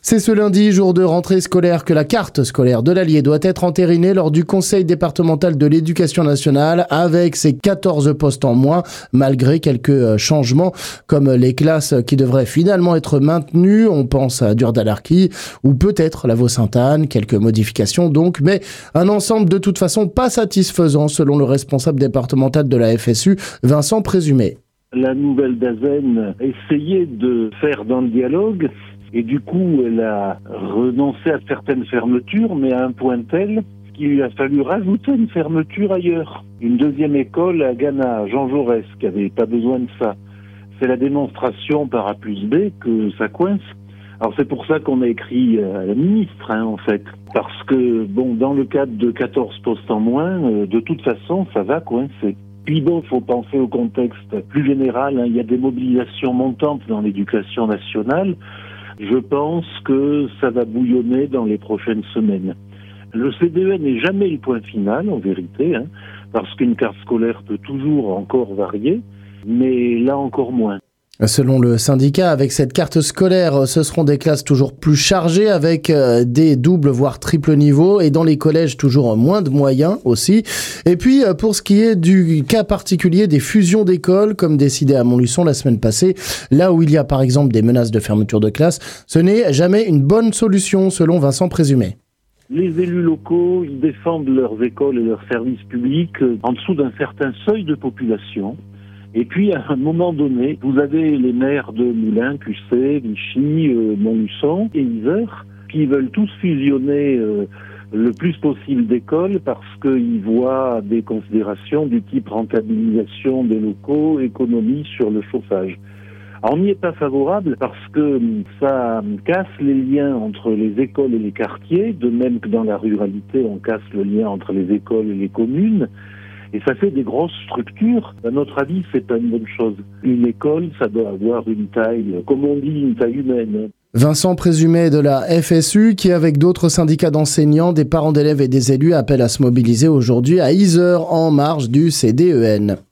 C'est ce lundi, jour de rentrée scolaire, que la carte scolaire de l'Allier doit être entérinée lors du Conseil départemental de l'éducation nationale avec ses 14 postes en moins, malgré quelques changements comme les classes qui devraient finalement être maintenues. On pense à Durdalarchy ou peut-être la Vaux-Sainte-Anne, quelques modifications donc, mais un ensemble de toute façon pas satisfaisant selon le responsable départemental de la FSU, Vincent Présumé. La nouvelle DAZEN essayait de faire dans le dialogue. Et du coup, elle a renoncé à certaines fermetures, mais à un point tel qu'il lui a fallu rajouter une fermeture ailleurs. Une deuxième école à Ghana, Jean Jaurès, qui n'avait pas besoin de ça. C'est la démonstration par A plus B que ça coince. Alors c'est pour ça qu'on a écrit à la ministre, en fait. Parce que, dans le cadre de 14 postes en moins, de toute façon, ça va coincer. Puis faut penser au contexte plus général. Il y a des mobilisations montantes dans l'éducation nationale. Je pense que ça va bouillonner dans les prochaines semaines. Le CDE n'est jamais le point final, en vérité, parce qu'une carte scolaire peut toujours encore varier, mais là encore moins. Selon le syndicat, avec cette carte scolaire, ce seront des classes toujours plus chargées avec des doubles voire triples niveaux et dans les collèges toujours moins de moyens aussi. Et puis pour ce qui est du cas particulier des fusions d'écoles comme décidé à Montluçon la semaine passée, là où il y a par exemple des menaces de fermeture de classe, ce n'est jamais une bonne solution selon Vincent Présumé. Les élus locaux, ils défendent leurs écoles et leurs services publics en dessous d'un certain seuil de population. Et puis, à un moment donné, vous avez les maires de Moulins, Cussé, Vichy, Montluçon et Yzeure qui veulent tous fusionner le plus possible d'écoles parce qu'ils voient des considérations du type rentabilisation des locaux, économie sur le chauffage. Alors, on n'y est pas favorable parce que ça casse les liens entre les écoles et les quartiers, de même que dans la ruralité, on casse le lien entre les écoles et les communes. Et ça fait des grosses structures. À notre avis, c'est pas une bonne chose. Une école, ça doit avoir une taille, comme on dit, une taille humaine. Vincent Présumé de la FSU qui, avec d'autres syndicats d'enseignants, des parents d'élèves et des élus, appelle à se mobiliser aujourd'hui à Yzeure en marge du CDEN.